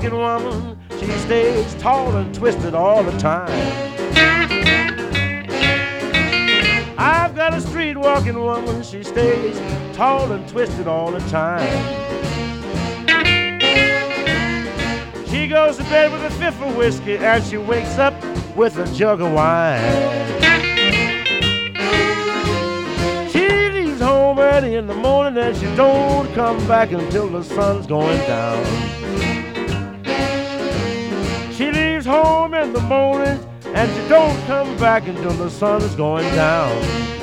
walking woman, she stays tall and twisted all the time. I've got a street walking woman, she stays tall and twisted all the time. She goes to bed with a fifth of whiskey and she wakes up with a jug of wine. She leaves home early in the morning and she don't come back until the sun's going down. She leaves home in the morning and she don't come back until the sun's going down.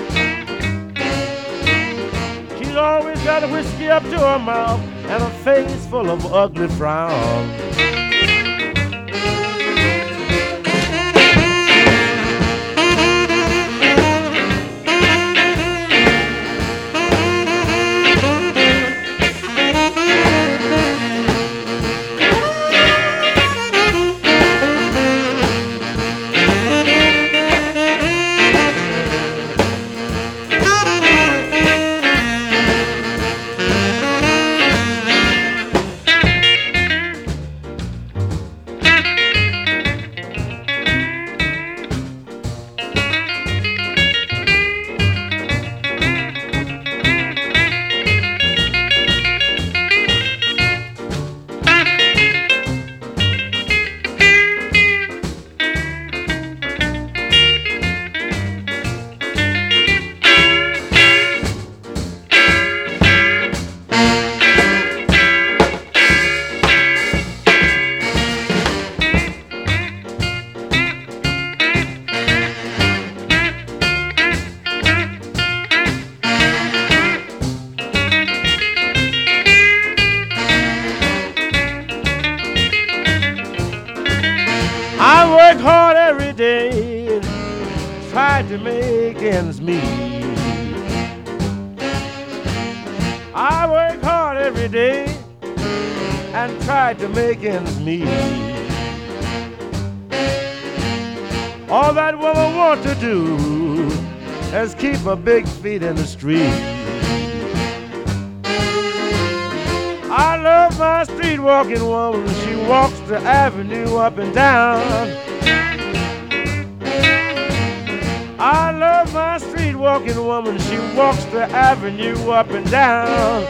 She's always got a whiskey up to her mouth and a face full of ugly frown. I work hard every day, try to make ends meet. I work hard every day and try to make ends meet. All that woman wants to do is keep her big feet in the street. I love my street walking woman, she walks the avenue up and down. I love my street walking woman, she walks the avenue up and down.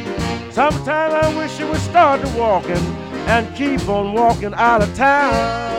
Sometimes I wish she would start to walking and keep on walking out of town.